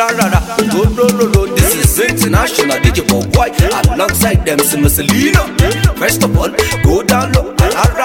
This is international DJ Boy alongside them Selena. First of all, go down low.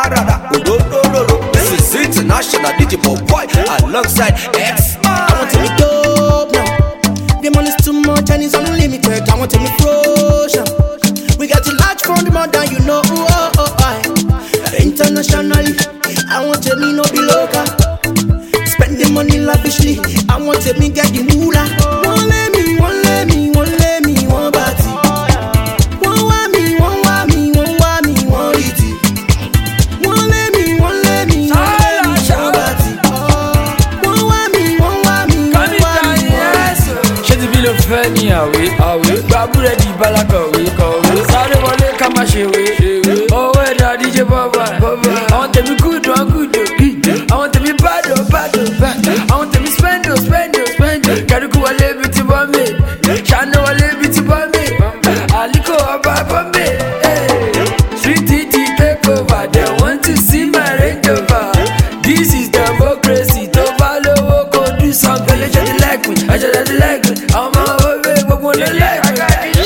This is international DJ Boy alongside X. I want to be dope now. The money's too much and it's unlimited. I want to be frozen. We got to large from the more than you know. Internationally, I want to me no be local. Spend the money lavishly. I want to me get the moolah. Won't let me, won't let me, won't let me, won't party. Won't want me, won't want me, won't want me, won't eat it. Won't let me, won't let me, won't let me, won't party. Won't want me, won't want me, won't want me, won't eat it. She the bill of Fanny away. Babu ready balakawe. Sare wale kama shewe. Oh where da DJ Baba. I want to be good, I want to be bad. I want to be spend. Karuku wale biti bombe. Shano wale biti bombe. Aliko aba bombe. Street TT take over. They want to see my Range Rover. This is democracy. To follow, go do something. Let you like me. I just like me. I'm a baby, but when they like me.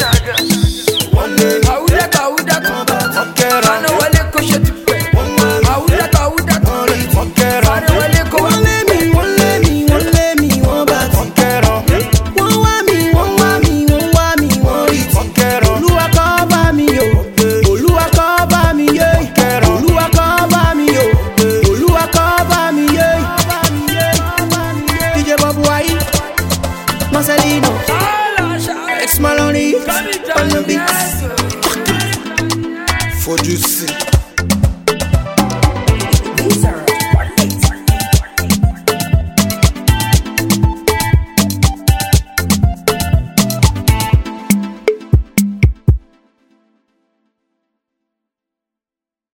Marcelino, X Maloney, on the beats. For juicy.